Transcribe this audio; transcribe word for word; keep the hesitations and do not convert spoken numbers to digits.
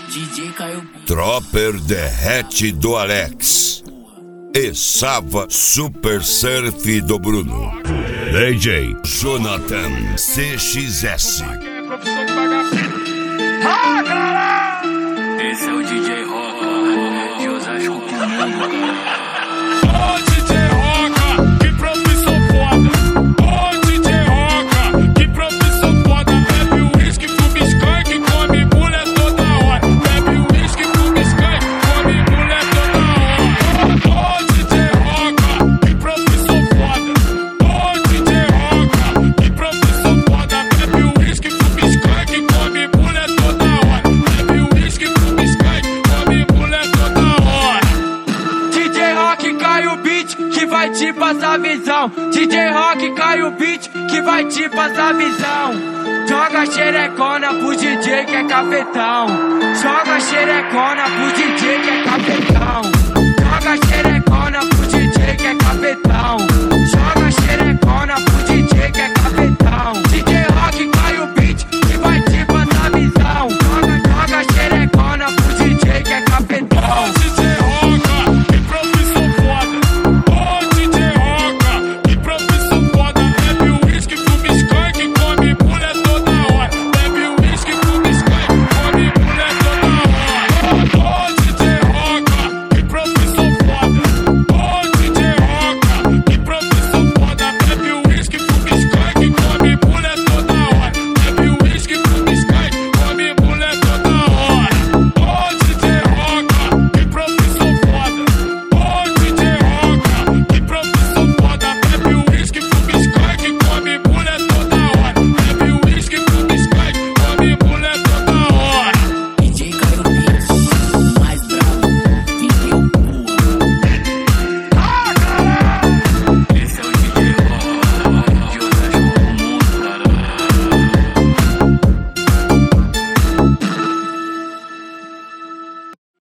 D J Caio. Dropper derrete do Alex e Sava Super Surf do Bruno. D J Jonathan C X S. Esse é o D J Roca de Osasco pro mundo. Ô D J Roca, que profissão foda. Ô D J Roca, que profissão foda. Bebe uísque, fuma skunk, come mulher toda hora. Bebe uísque, fuma skunk, come mulher toda hora. Ô D J Roca, que profissão foda. Ô D J Roca, que profissão foda. Bebe uísque, fuma skunk, come mulher toda hora. Bebe uísque, fuma skunk, come mulher toda hora. D J Rock cai o beat que vai te passar visão. D J Rock cai o beat que vai te passar visão. Joga xerecona pro D J que é cafetão. Joga xerecona pro D J que é cafetão. Joga xerecona pro D J que é cafetão. Joga xerecona pro D J que é cafetão.